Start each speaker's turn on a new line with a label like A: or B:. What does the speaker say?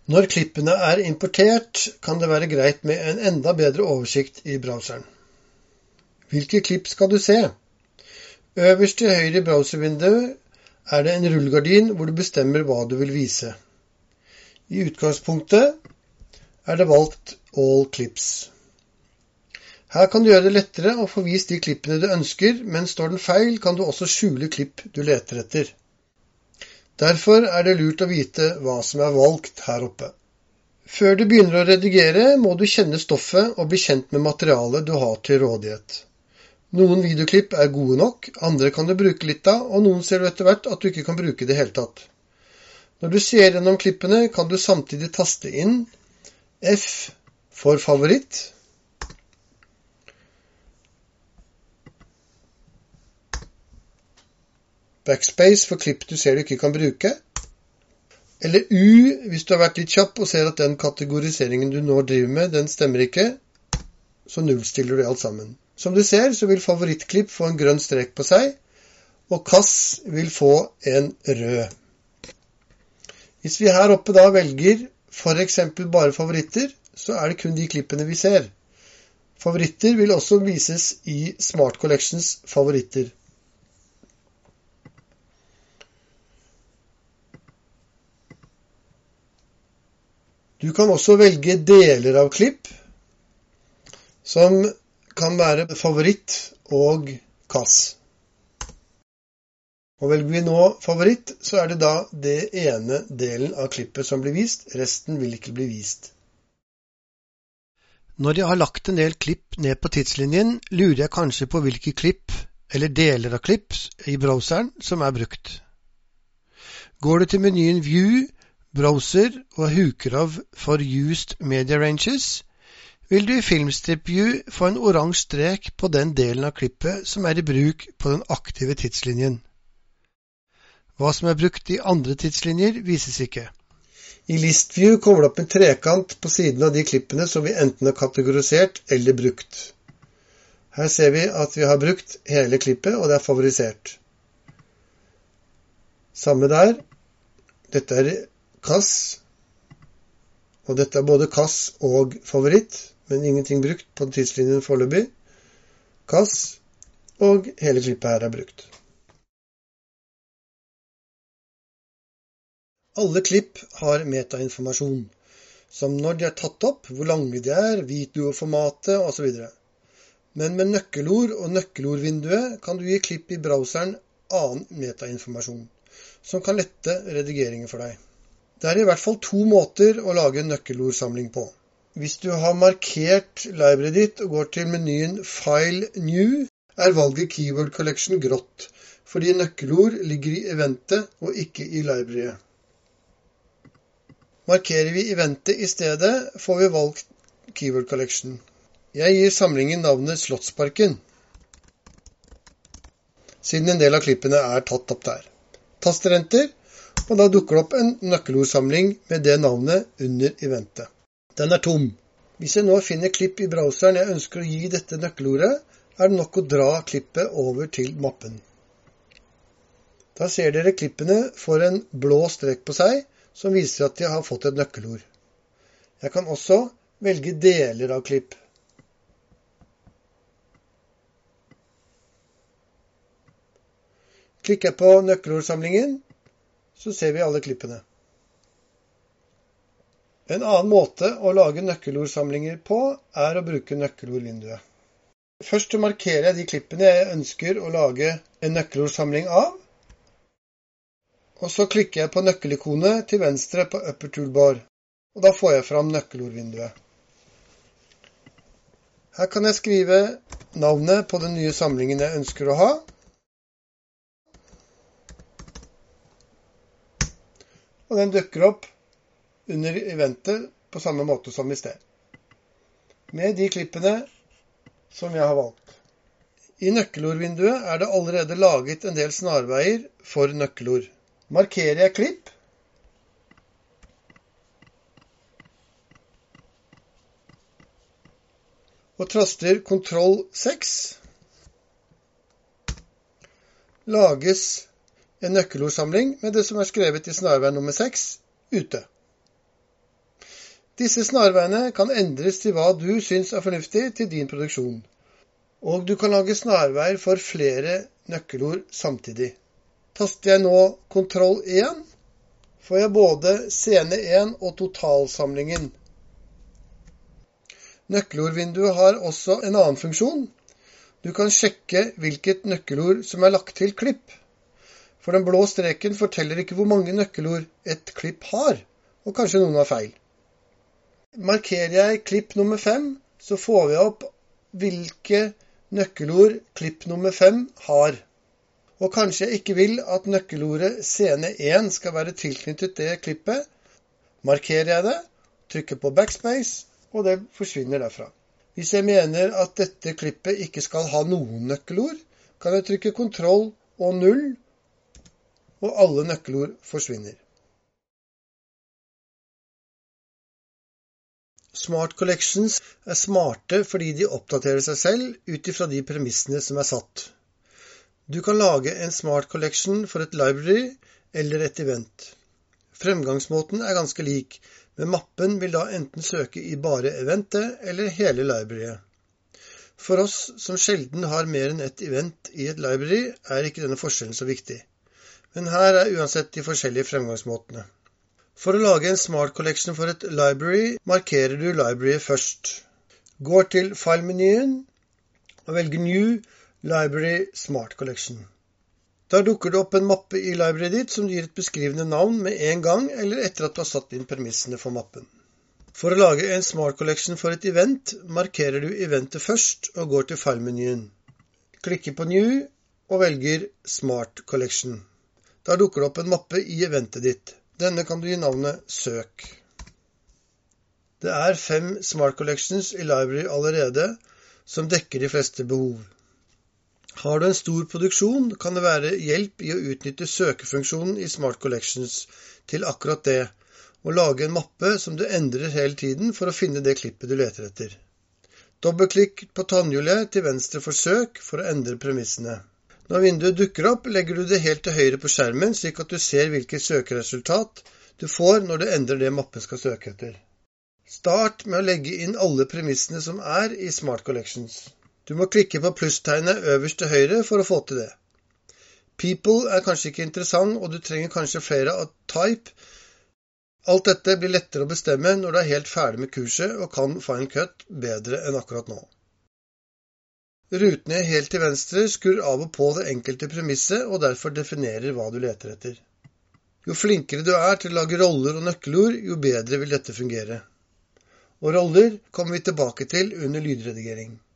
A: Når klippene er importert, kan det være greit med en enda bedre oversikt i browseren. Hvilke klipp skal du se? Øverst til høyre i browservinduet er det en rullegardin hvor du bestemmer hva du vil vise. I utgangspunktet er det valgt All Clips. Her kan du gjøre det lettere å få vist de klippene du ønsker, men står den feil kan du også skjule klipp du leter etter. Derfor er det lurt å vite hva som er valgt her oppe. Før du begynner å redigere, må du kjenne stoffet og bli kjent med materialet du har til rådighet. Noen videoklipp er gode nok, andre kan du bruke litt av, og noen ser du etter hvert at du ikke kan bruke det helt tatt. Når du ser gjennom klippene, kan du samtidig taste inn F for favoritt, backspace for klipp du ser du ikke kan bruke, eller U hvis du har vært litt kjapp og ser at den kategoriseringen du nå driver med, den stemmer ikke, så nullstiller du alt sammen. Som du ser så vil favorittklipp få en grønn strek på seg, og kass vil få en rød. Hvis vi her oppe da velger for eksempel bare favoritter, så er det kun de klippene vi ser. Favoritter vil også vises i Smart Collections favoritter. Du kan også velge deler av klipp, som kan være favoritt og kass. Og velger vi nå favoritt, så er det da det ene delen av klippet som blir vist, resten vil ikke bli vist. Når jeg har lagt en del klipp ned på tidslinjen, lurer jeg kanskje på hvilke klipp eller deler av klipp i browseren som er brukt. Går du til menyen View, Browser og huker av for Used Media Ranges, vil du i Filmstrip View få en oransje strek på den delen av klippet som er i bruk på den aktive tidslinjen. Hva som er brukt i andre tidslinjer vises ikke. I List View kommer det opp en trekant på siden av de klippene som vi enten har kategorisert eller brukt. Her ser vi at vi har brukt hele klippet, og det er favorisert. Samme der. Dette er kass, og dette er både kass og favoritt, men ingenting brukt på tidslinjen foreløpig. Kass, og hele klippet her er brukt. Alle klipp har metainformasjon, som når de er tatt opp, hvor lange de er, videoformatet osv. Men med nøkkelord og nøkkelordvinduet kan du gi klipp i browseren annen metainformasjon, som kan lette redigeringen for deg. Det er i hvert fall 2 måter å lage en nøkkelordsamling på. Hvis du har markert libraryet ditt og går til menyen File New, er valget Keyword Collection grått, fordi nøkkelord ligger i eventet og ikke i libraryet. Markerer vi eventet i stedet, får vi valgt Keyword Collection. Jeg gir samlingen navnet Slottsparken, siden en del av klippene er tatt opp der. Taster enter, og da dukker det opp en nøkkelordsamling med det navnet under eventet. Den er tom. Hvis jeg nå finner klipp i browseren jeg ønsker å gi dette nøkkelordet, er det nok å dra klippet over til mappen. Da ser dere klippene får en blå strek på seg, som viser at de har fått et nøkkelord. Jeg kan også velge deler av klipp. Klikker jeg på nøkkelordsamlingen, så ser vi alle klippene. En annen måte å lage nøkkelordsamlinger på er å bruke nøkkelordvinduet. Først markerer jeg de klippene jeg ønsker å lage en nøkkelordsamling av, og så klikker jeg på nøkkelikonet til venstre på upper toolbar, og da får jeg fram nøkkelordvinduet. Her kan jeg skrive navnet på den nye samlingen jeg ønsker å ha, og den dukker opp under eventet på samme måte som i sted, med de klippene som jeg har valgt. I nøkkelordvinduet er det allerede laget en del snarveier for nøkkelord. Markerer jeg klipp, og taster Ctrl 6, lages en nøkkelordsamling med det som er skrevet i snarvei nummer 6 ute. Disse snarveiene kan endres til hva du synes er fornuftig til din produksjon. Og du kan lage snarveier for flere nøkkelord samtidig. Taster jeg nå Ctrl 1, får jeg både scene 1 og totalsamlingen. Nøkkelordvinduet har også en annen funksjon. Du kan sjekke hvilket nøkkelord som er lagt til klipp. For den blå streken forteller ikke hvor mange nøkkelord et klipp har, og kanskje noen har feil. Markerer jeg klipp nummer 5, så får vi opp hvilke nøkkelord klipp nummer 5 har. Og kanskje jeg ikke vil at nøkkelordet scene 1 skal være tilknyttet det klippet. Markerer jeg det, trykker på backspace, og det forsvinner derfra. Hvis jeg mener at dette klippet ikke skal ha noen nøkkelord, kan jeg trykke Ctrl og 0, og alle nøkkelord forsvinner. Smart Collections er smarte fordi de oppdaterer seg selv ut ifra de premissene som er satt. Du kan lage en Smart Collection for et library eller et event. Fremgangsmåten er ganske lik, men mappen vil da enten søke i bare eventet eller hele libraryet. For oss som sjelden har mer enn et event i et library, er ikke denne forskjellen så viktig. Men her er uansett de forskjellige fremgangsmåtene. For å lage en Smart Collection for et library, markerer du libraryet først. Går til File-menyen og velger New Library Smart Collection. Da dukker det opp en mappe i libraryet ditt som gir et beskrivende navn med en gang eller etter at du har satt inn premissene for mappen. For å lage en Smart Collection for et event, markerer du eventet først og går til File-menyen. Klikker på New og velger Smart Collection. Da dukker det opp en mappe i eventet ditt. Denne kan du gi navnet Søk. Det er 5 Smart Collections i library allerede som dekker de fleste behov. Har du en stor produksjon, kan det være hjelp i å utnytte søkefunksjonen i Smart Collections til akkurat det, og lage en mappe som du endrer hele tiden for å finne det klippet du leter etter. Dobbeltklikk på tannhjulet til venstre for søk for å endre premissene. Når vinduet dukker opp, legger du det helt til høyre på skjermen, slik at du ser hvilket søkeresultat du får når du endrer det mappen skal søke etter. Start med å legge inn alle premissene som er i Smart Collections. Du må klikke på plusstegnet øverst til høyre for å få til det. People er kanskje ikke interessant, og du trenger kanskje flere av type. Alt dette blir lettere å bestemme når du er helt ferdig med kurset og kan Final Cut bedre enn akkurat nå. Rutene helt til venstre skrur av og på det enkelte premisset og derfor definerer hva du leter etter. Jo flinkere du er til å lage roller og nøkkelord, jo bedre vil dette fungere. Og roller kommer vi tilbake til under lydredigering.